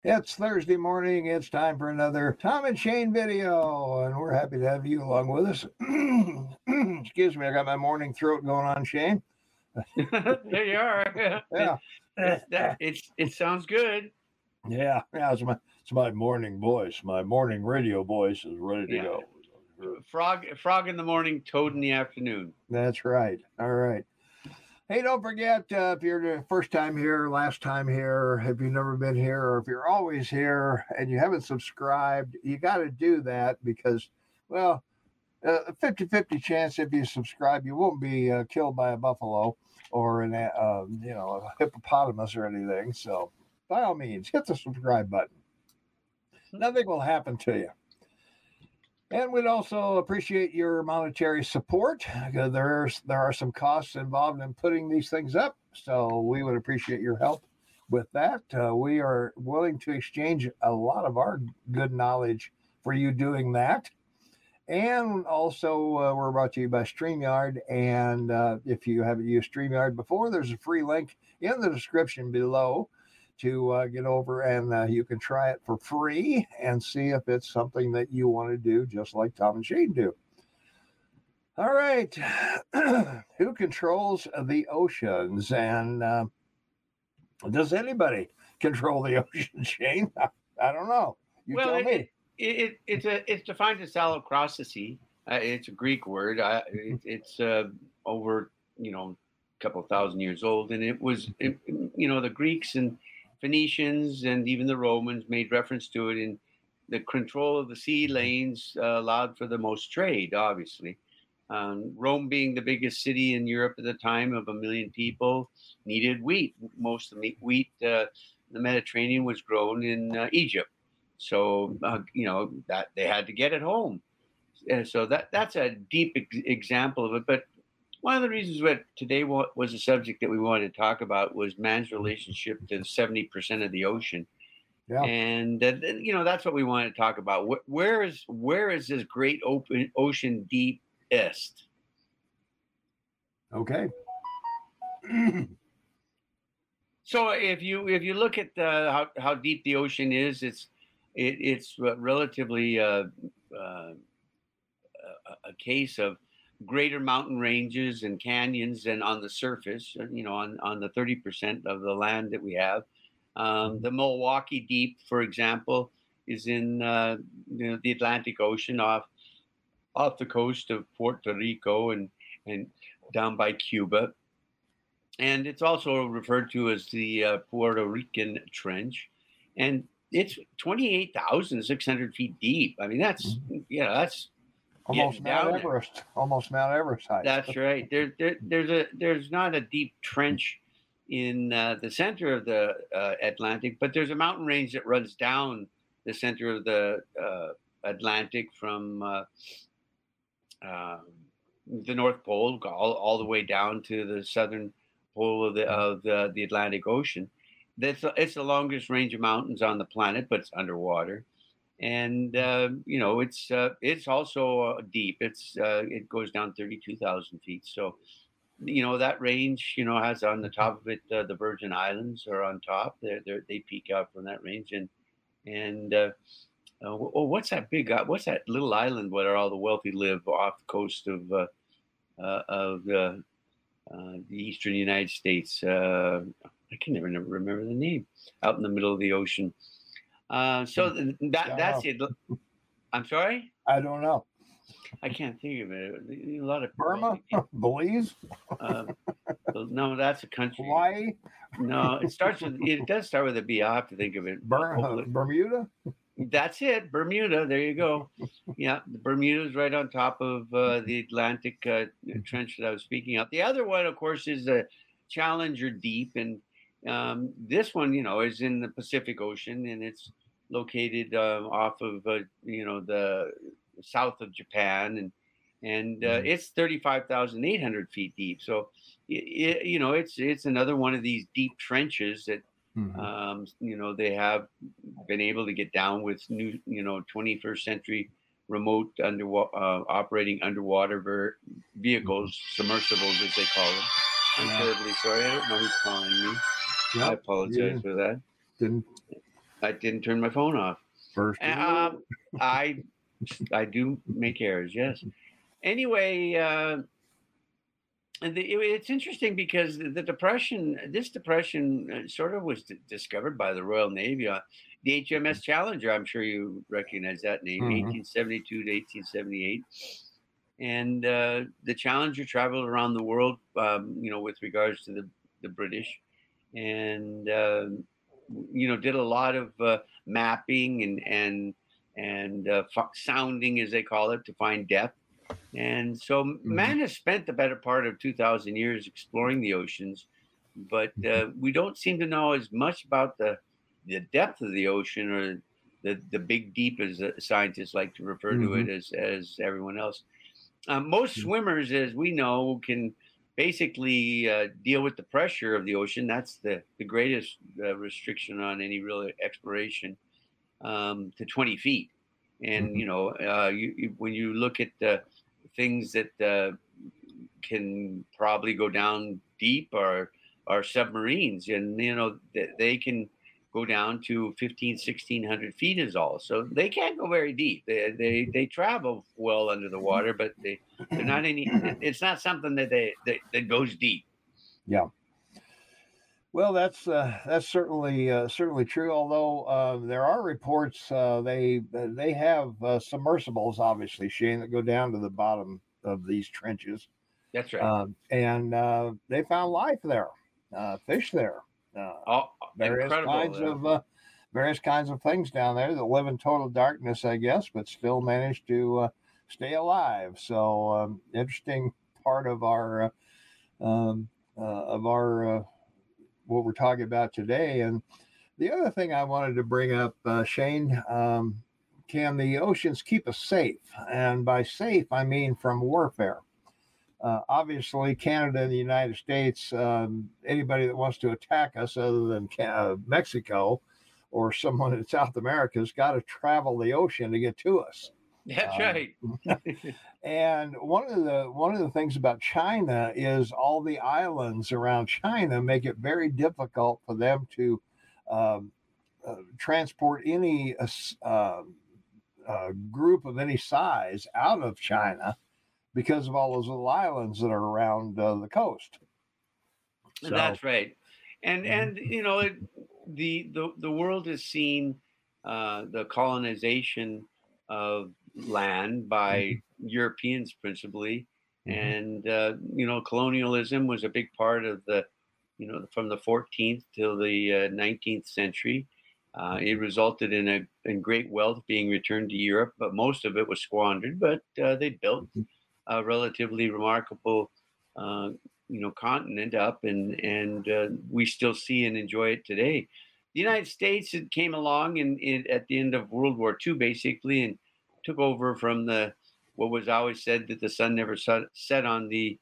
It's Thursday morning. It's time for another Tom and Shane video, and we're happy to have you along with us. Excuse me, I got my morning throat going on, Shane. There you are. Yeah, It sounds good. yeah. It's my morning voice. My morning radio voice is ready to Yeah. go. Frog in the morning, toad in the afternoon. That's right. All right. Hey, don't forget if you're the first time here, last time here, if you've never been here, or if you're always here and you haven't subscribed, you got to do that because, well, a 50-50 chance if you subscribe, you won't be killed by a buffalo or a hippopotamus or anything. So, by all means, hit the subscribe button. Nothing will happen to you. And we'd also appreciate your monetary support. There are some costs involved in putting these things up, so we would appreciate your help with that. We are willing to exchange a lot of our good knowledge for you doing that. And also, we're brought to you by StreamYard. And if you haven't used StreamYard before, there's a free link in the description below to get over and you can try it for free and see if it's something that you want to do, just like Tom and Shane do. All right. Who controls the oceans? And does anybody control the ocean, Shane? I don't know. You tell me. It's defined as allocrocracy. It's a Greek word. It's over a couple thousand years old, and it was the Greeks and Phoenicians and even the Romans made reference to it in the control of the sea lanes allowed for the most trade, obviously. Rome being the biggest city in Europe at the time of 1 million people needed wheat. Most of the wheat, the Mediterranean was grown in Egypt. So, that they had to get it home. So that's a deep example of it. But one of the reasons that today was a subject that we wanted to talk about was man's relationship to 70% of the ocean. Yeah. And, that's what we wanted to talk about. Where is this great open ocean deepest? Okay. So if you look at how deep the ocean is, it's relatively a case of greater mountain ranges and canyons than on the surface, on the 30% of the land that we have. The Milwaukee Deep, for example, is in the Atlantic Ocean off the coast of Puerto Rico and down by Cuba. And it's also referred to as the Puerto Rican Trench. And it's 28,600 feet deep. I mean, that's almost Mount Everest. Almost Mount Everest height. That's right. There's not a deep trench in the center of the Atlantic, but there's a mountain range that runs down the center of the Atlantic from the North Pole all the way down to the southern pole of the Atlantic Ocean. It's the longest range of mountains on the planet, but it's underwater. And it's also deep. It goes down 32,000 feet. So, that range, has on the top of it the Virgin Islands are on top. They peak out from that range. What's that little island where all the wealthy live off the coast of the eastern United States? I can never remember the name. Out in the middle of the ocean. That's it. I'm sorry? I don't know. I can't think of it. A lot of Burma? Belize? No, that's a country. Hawaii? No, it does start with a B. I'll have to think of it. Bermuda? That's it. Bermuda. There you go. Yeah, Bermuda is right on top of the Atlantic trench that I was speaking of. The other one, of course, is the Challenger Deep. And this one, is in the Pacific Ocean, and it's located off of the south of Japan, and it's 35,800 feet deep. So it's another one of these deep trenches that they have been able to get down with new 21st century remote operating underwater vehicles, submersibles as they call them. I'm terribly sorry. I don't know who's calling me. I apologize for that. I didn't turn my phone off. First rule. I I do make errors. Yes. Anyway, it's interesting because this depression sort of was discovered by the Royal Navy. The HMS Challenger, I'm sure you recognize that name, 1872 to 1878. And the Challenger traveled around the world, with regards to the British, and did a lot of mapping and sounding, as they call it, to find depth. And so man has spent the better part of 2,000 years exploring the oceans, but we don't seem to know as much about the depth of the ocean, or the big deep, as scientists like to refer to it, as everyone else. Most swimmers, as we know, can basically deal with the pressure of the ocean. That's the greatest restriction on any real exploration, to 20 feet. And, when you look at the things that can probably go down deep are submarines, and, they can go down to 1,1600 feet is all. So they can't go very deep. They travel well under the water, but they're not it's not something that goes deep. Yeah. Well, that's certainly true. Although there are reports they have submersibles, obviously, Shane, that go down to the bottom of these trenches. That's right. And they found life there, fish there, various kinds of things down there that live in total darkness, I guess, but still manage to stay alive. So interesting part of our what we're talking about today. And the other thing I wanted to bring up, Shane, can the oceans keep us safe? And by safe, I mean from warfare. Obviously, Canada and the United States, anybody that wants to attack us other than Mexico or someone in South America has got to travel the ocean to get to us. That's right. And one of the things about China is all the islands around China make it very difficult for them to transport any group of any size out of China because of all those little islands that are around the coast. So, that's right. And the world has seen the colonization of land by Europeans principally, and colonialism was a big part of the from the 14th till the 19th century. It resulted in great wealth being returned to Europe, but most of it was squandered. But they built a relatively remarkable continent up, and we still see and enjoy it today. The United States came along at the end of World War II, basically, and took over from what was always said that the sun never set on the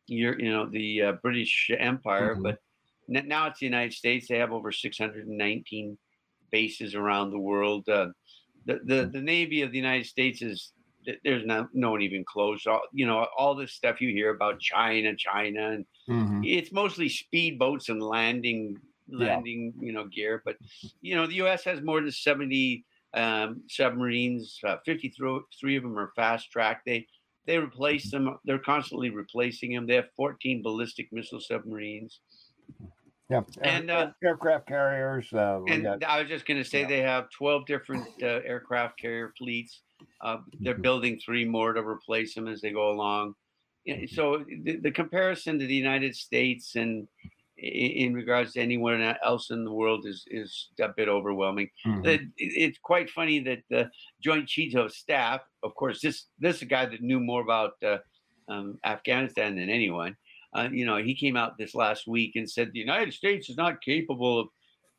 British Empire, but now it's the United States. They have over 619 bases around the world. The Navy of the United States there's no one even close. All this stuff you hear about China, and it's mostly speedboats and landing gear. But the U.S. has more than 70 submarines. 53 of them are fast track. They replace them. They're constantly replacing them. They have 14 ballistic missile submarines. Yeah, and aircraft carriers. I was just going to say they have 12 different aircraft carrier fleets. They're building 3 more to replace them as they go along. So the comparison to the United States and in regards to anyone else in the world is a bit overwhelming. It's quite funny that the Joint Chiefs of Staff, of course, this is a guy that knew more about Afghanistan than anyone. He came out this last week and said the United States is not capable of,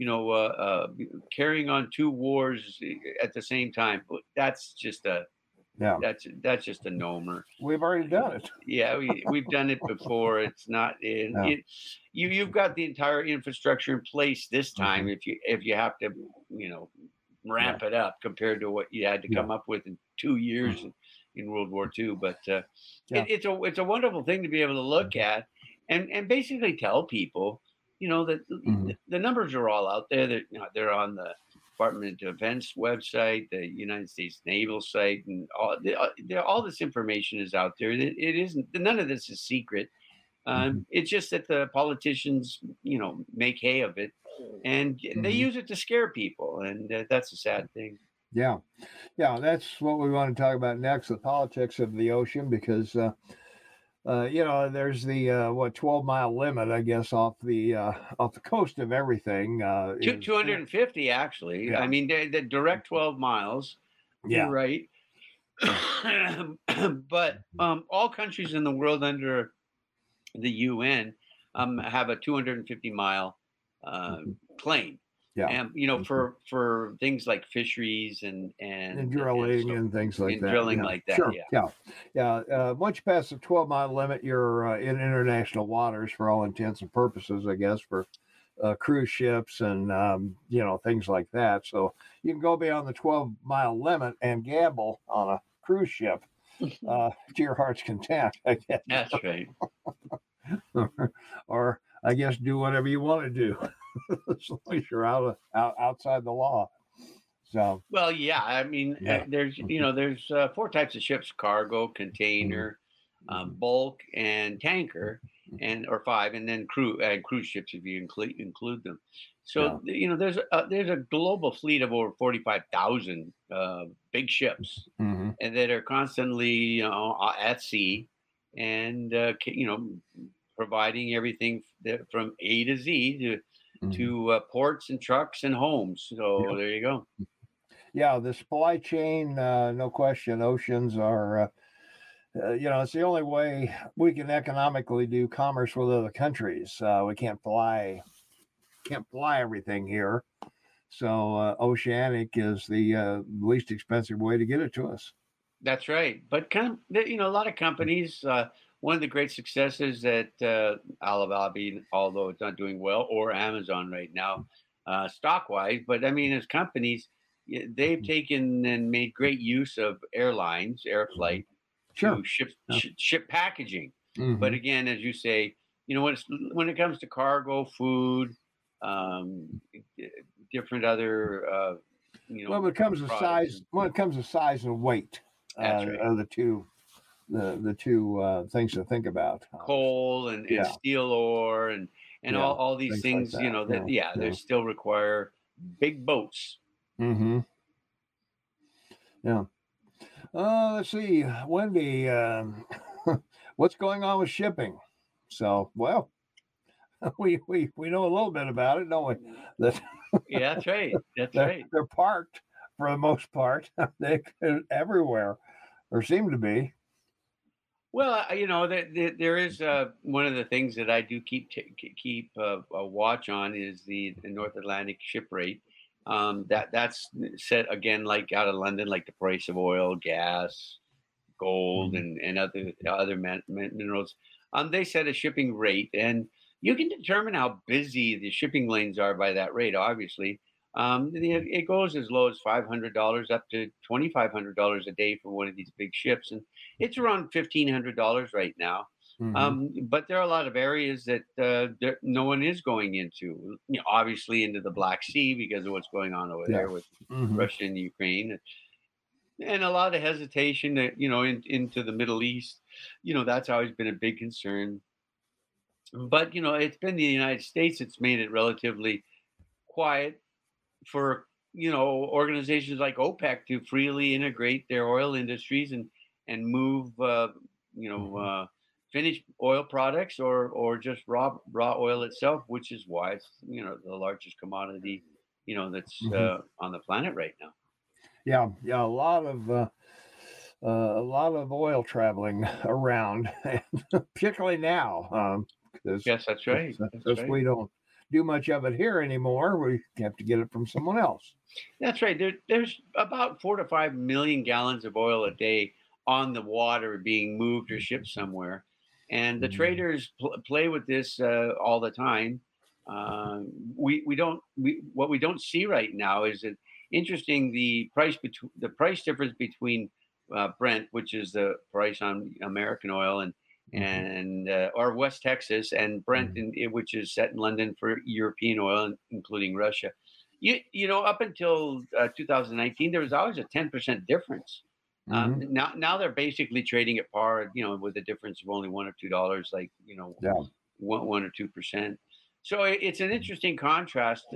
carrying on 2 wars at the same time. That's just that's just a nomer. We've already done it. Yeah, we've done it before. It's not. You've got the entire infrastructure in place this time. If you have to, ramp it up compared to what you had to come up with in 2 years in World War II. But it's a wonderful thing to be able to look at and basically tell people, that the numbers are all out there. That they're on Department of Defense website, the United States Naval site, and all this information is out there. It isn't, none of this is secret. Mhm. It's just that the politicians, make hay of it, and they Mhm. use it to scare people, and that's a sad thing. Yeah, yeah, that's what we want to talk about next, the politics of the ocean, because there's the what 12-mile limit, I guess, off the coast of everything Two, is 250, actually. yeah, I mean, the direct 12 miles. You're yeah, right. But all countries in the world under the UN have a 250-mile uh, mhm, claim, yeah, and mhm. for things like fisheries And and drilling so and things like in that. drilling Yeah, like that. sure. Yeah, Yeah, yeah. Once you pass the 12-mile limit, you're in international waters for all intents and purposes, I guess, for cruise ships and things like that. So you can go beyond the 12-mile limit and gamble on a cruise ship to your heart's content, I guess, that's right. or I guess do whatever you want to do as long as you're outside the law. So Well, yeah. I mean, yeah. there's four types of ships: cargo, Mhm, container, mhm, bulk, and tanker, mhm. and or five, and then cruise ships if you include them. Yeah. So there's a global fleet of over 45,000 big ships, Hmm. and that are constantly at sea, and providing everything from A to Z Hmm. to ports and trucks and homes. So Yeah. there you go. Yeah. The supply chain, no question, oceans are. It's the only way we can economically do commerce with other countries. We can't fly everything here, so oceanic is the least expensive way to get it to us. That's right. But a lot of companies. One of the great successes that Alibaba, although it's not doing well, or Amazon right now, stock wise. But I mean, as companies, they've taken and made great use of airlines, air Mhm. flight, Sure. to ship Yeah. ship packaging. But Hmm. again, as you say, when it comes to cargo, food, um, d- different other Well, when it comes to products. size, when it comes to size and weight, That's right. are the two things to think about. Coal and Yeah, steel ore and yeah, all these things like things, that. Yeah, that yeah, they yeah. still require big boats. Hmm. Yeah. Let's see, Wendy. What's going on with shipping? So, well, we know a little bit about it, don't we? That Yeah, that's right. That's they're, right. they're parked for the most part. They everywhere, or seem to be. Well, there is one of the things that I do keep a watch on is the North Atlantic ship rate. That's set again, like out of London, like the price of oil, gas, gold, Mhm. and other minerals. They set a shipping rate, and you can determine how busy the shipping lanes are by that rate. Obviously, it goes as low as $500 up to $2,500 a day for one of these big ships, and it's around $1,500 right now. Mhm. But there are a lot of areas that no one is going into. Obviously into the Black Sea because of what's going on over Yeah. there with Mhm. Russia and Ukraine, and a lot of hesitation that into the Middle East. That's always been a big concern. But it's been the United States that's made it relatively quiet for organizations like OPEC to freely integrate their oil industries and move Mhm. finished oil products or just raw oil itself, which is why it's the largest commodity that's Mhm. on the planet right now. Yeah, yeah, a lot of oil traveling around, and particularly now, because Yes, that's right. That's since right. we don't do much of it here anymore, we have to get it from someone else. That's right. There's about 4 to 5 million gallons of oil a day on the water being moved or shipped somewhere, and the Mhm. traders play with this all the time. We don't what we don't see right now is that interesting the price difference between Brent, which is the price on American oil, Mhm. or West Texas, and Brent, Mhm. which is set in London for European oil, including Russia. Up until 2019, there was always a 10% difference. Hmm. Now they're basically trading at par, with a difference of only $1 or $2, like Yeah. 1 or 2%. So it's an interesting contrast.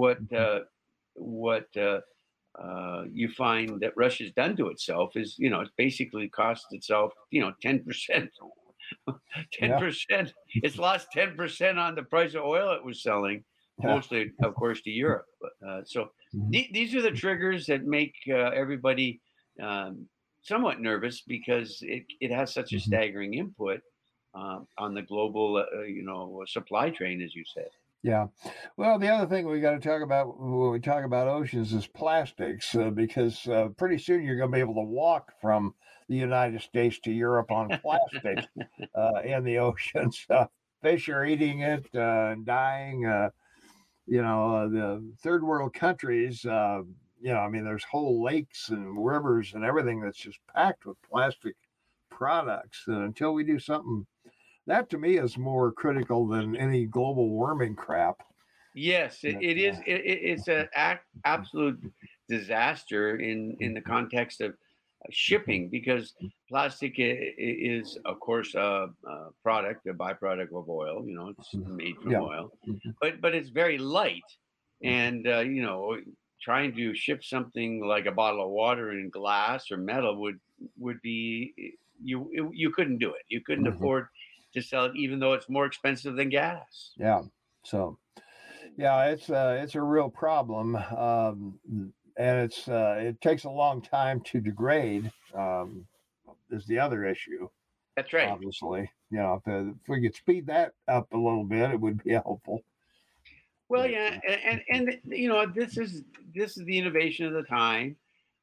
What you find that Russia's done to itself is, it's basically cost itself, 10%, ten Yeah. percent. It's lost 10% on the price of oil it was selling, Yeah. mostly, of course, to Europe. So Mhm. these are the triggers that make everybody um, somewhat nervous because it has such a Mhm. staggering input on the global, supply train, as you said. Yeah. Well, the other thing we got to talk about when we talk about oceans is plastics, because pretty soon you're going to be able to walk from the United States to Europe on plastic in the oceans. Fish are eating it and dying. The third world countries, I mean, there's whole lakes and rivers and everything that's just packed with plastic products. And until we do something, that to me is more critical than any global warming crap. Yes, That, it is. It's an absolute disaster in the context of shipping because plastic is, of course, a product, a byproduct of oil. It's made from yeah. oil, but it's very light, and trying to ship something like a bottle of water in glass or metal would be you couldn't do it. You couldn't Mhm. afford to sell it, even though it's more expensive than gas. Yeah. So, yeah, it's a real problem, and it takes a long time to degrade. Is the other issue, That's right. obviously. If we could speed that up a little bit, it would be helpful. Well, But, yeah, and this is the innovation of the time.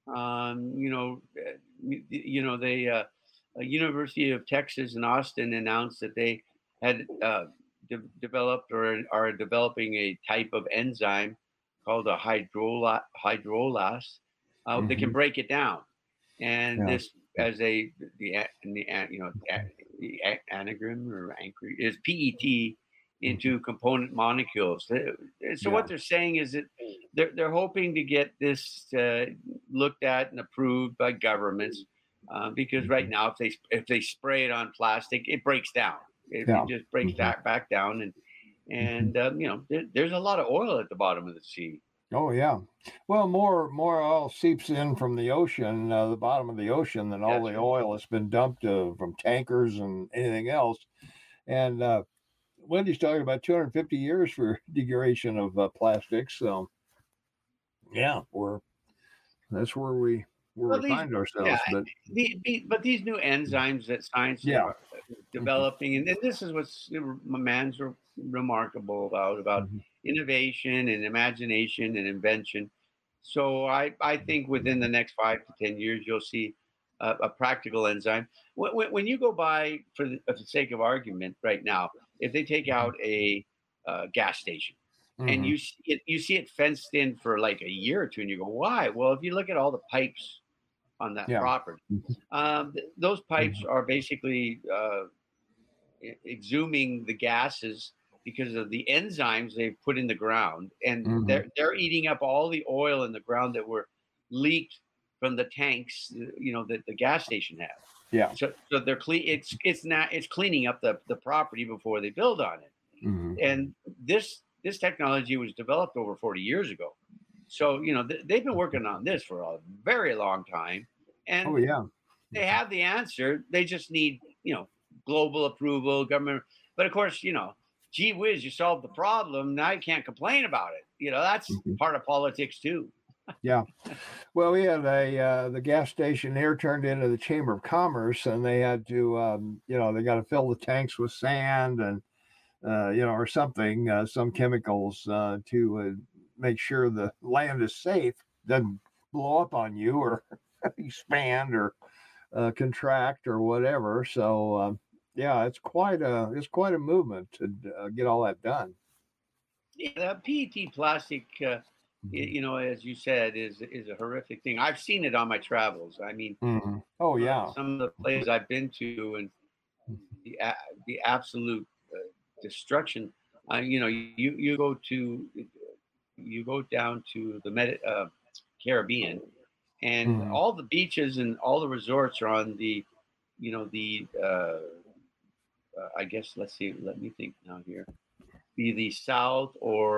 They University of Texas in Austin announced that they had developed or are developing a type of enzyme called a hydrolase. They can mhm, break it down, and yeah. this as the anagram or anchor is PET Mhm, into component molecules. So yeah. what they're saying is that they're hoping to get this looked at and approved by governments because right Mhm, now if they spray it on plastic, it breaks down. It yeah. just breaks Mhm, back down, and mhm. and there's a lot of oil at the bottom of the sea. Oh yeah. Well, more oil seeps in from the ocean, the bottom of the ocean, than all That's the right. oil that's been dumped from tankers and anything else. And Wendy's talking about 250 years for degradation of plastics. So yeah, that's where we Well, find yeah, ourselves. But but these new enzymes that science is yeah. Mhm, developing, and this is what's man's remarkable about mhm, innovation and imagination and invention. So I think within the next 5 to 10 years, you'll see a practical enzyme. When you go by, for the sake of argument, right now, if they take out a gas station and mhm, you see it fenced in for like a year or two, and you go, why? Well, if you look at all the pipes on that yeah. property. Mhm, Those pipes mhm, are basically exhuming the gases because of the enzymes they've put in the ground, and mhm, they're eating up all the oil in the ground that were leaked from the tanks, that the gas station had. yeah. So they're clean. It's cleaning up the property before they build on it. Mhm. And this technology was developed over 40 years ago. So they've been working on this for a very long time, Oh and yeah. they Mhm. have the answer. They just need, global approval, government. But of course, gee whiz, you solved the problem. Now you can't complain about it. That's Mhm. part of politics too. Yeah. Well, we had the gas station here turned into the Chamber of Commerce, and they had to, they got to fill the tanks with sand and, or something, some chemicals to make sure the land is safe, doesn't blow up on you or expand or contract or whatever. So, yeah, it's quite a movement to get all that done. Yeah, the PET plastic, Mhm. as you said, is a horrific thing. I've seen it on my travels. I mean, Mhm. Oh yeah. some of the places I've been to, and the absolute destruction. You go to you go down to the Caribbean, and Mhm. all the beaches and all the resorts are on the, I guess, let's see, let me think now here, be the south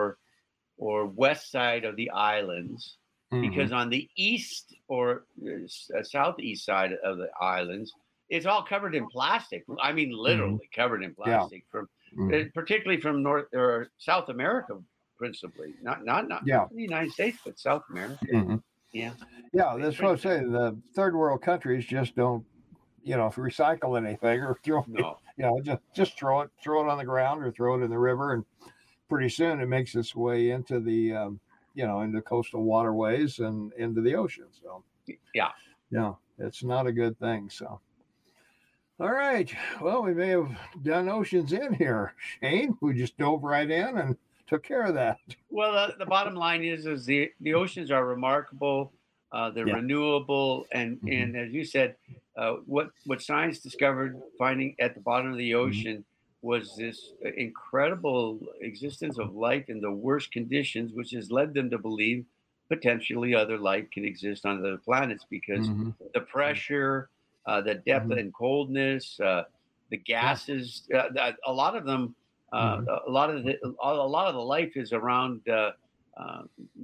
or west side of the islands, because Mhm. on the east or southeast side of the islands, it's all covered in plastic. I mean, Mhm. literally covered in Yeah. plastic from, Mhm. particularly from North or South America, principally. Not Yeah. from the United States, but South America. Mhm. Yeah, Yeah, it's that's what pretty I'm bad. saying. The third world countries just don't, recycle anything or throw it, No, just throw it on the ground or throw it in the river, and pretty soon it makes its way into the, into coastal waterways and into the ocean. So, yeah. yeah, it's not a good thing. So, all right. Well, we may have done oceans in here, Shane. We just dove right in and took care of that. Well, the bottom line is the oceans are remarkable. They're Yeah. renewable, Hmm. and as you said, what science discovered, finding at the bottom of the Hmm. ocean, was this incredible existence of life in the worst conditions, which has led them to believe potentially other life can exist on other planets because Hmm. the pressure, the depth Hmm. and coldness, the Yeah. gases, a lot of them, Hmm. a lot of the life is around uh,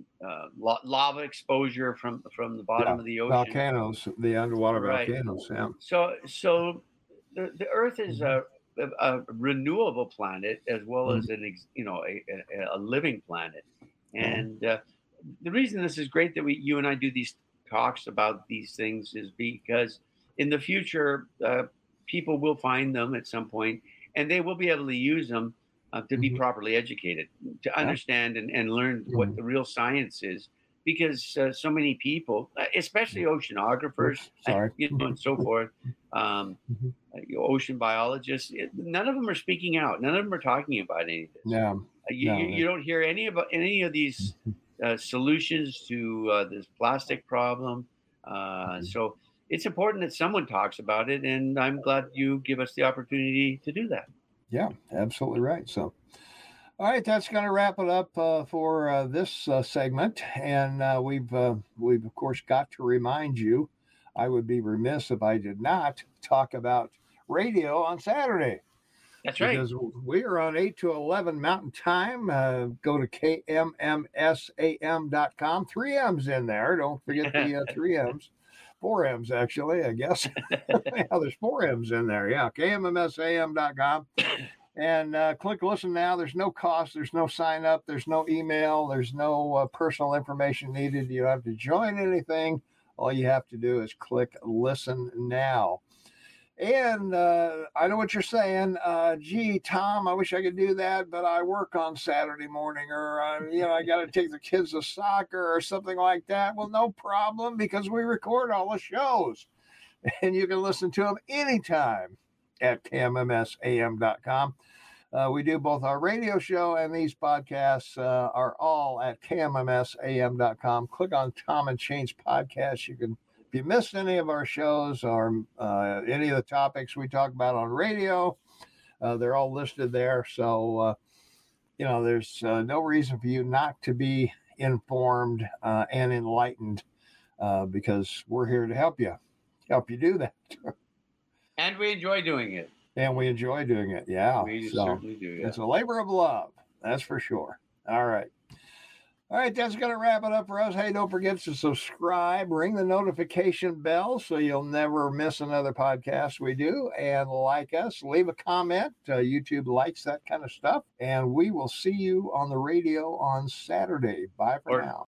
lava exposure from the Yeah. bottom of the ocean. Volcanoes, the underwater Right. volcanoes. Yeah. So the Earth is Hmm. a renewable planet as well Hmm. as a living planet, Yeah. and the reason this is great that you and I do these talks about these things is because in the future, people will find them at some point, and they will be able to use them to be Hmm. properly educated, to Yeah. understand and learn what Hmm. the real science is. Because so many people, especially oceanographers, Oops. Sorry. and so forth, um, Mhm. ocean biologists, none of them are speaking out. None of them are talking about any of this. Yeah. You No. don't hear any of these solutions to this plastic problem. Mhm. So it's important that someone talks about it, and I'm glad you give us the opportunity to do that. Yeah, absolutely right. So, all right, that's going to wrap it up for this segment, and we've of course got to remind you. I would be remiss if I did not talk about radio on Saturday That's right. because we are on 8 to 11 Mountain Time. Go to kmmsam.com. Three M's in there. Don't forget the three M's. Four M's, actually, I guess. Yeah, there's four M's in there. Yeah, kmmsam.com. And click listen now. There's no cost. There's no sign up. There's no email. There's no personal information needed. You don't have to join anything. All you have to do is click listen now. And I know what you're saying. Gee, Tom, I wish I could do that, but I work on Saturday morning, or I got to take the kids to soccer or something like that. Well, no problem, because we record all the shows, and you can listen to them anytime at kmmsam.com. We do both our radio show and these podcasts are all at kmmsam.com. Click on Tom and Shane's podcast. You can, if you missed any of our shows or any of the topics we talk about on radio, they're all listed there. So, there's no reason for you not to be informed and enlightened because we're here to help you do that. And we enjoy doing it. And we enjoy doing it. Yeah. We So certainly do. Yeah. it's a labor of love. That's for sure. All right. All right. That's going to wrap it up for us. Hey, don't forget to subscribe, ring the notification bell so you'll never miss another podcast we do, and like us, leave a comment. YouTube likes that kind of stuff. And we will see you on the radio on Saturday. Bye for Or now.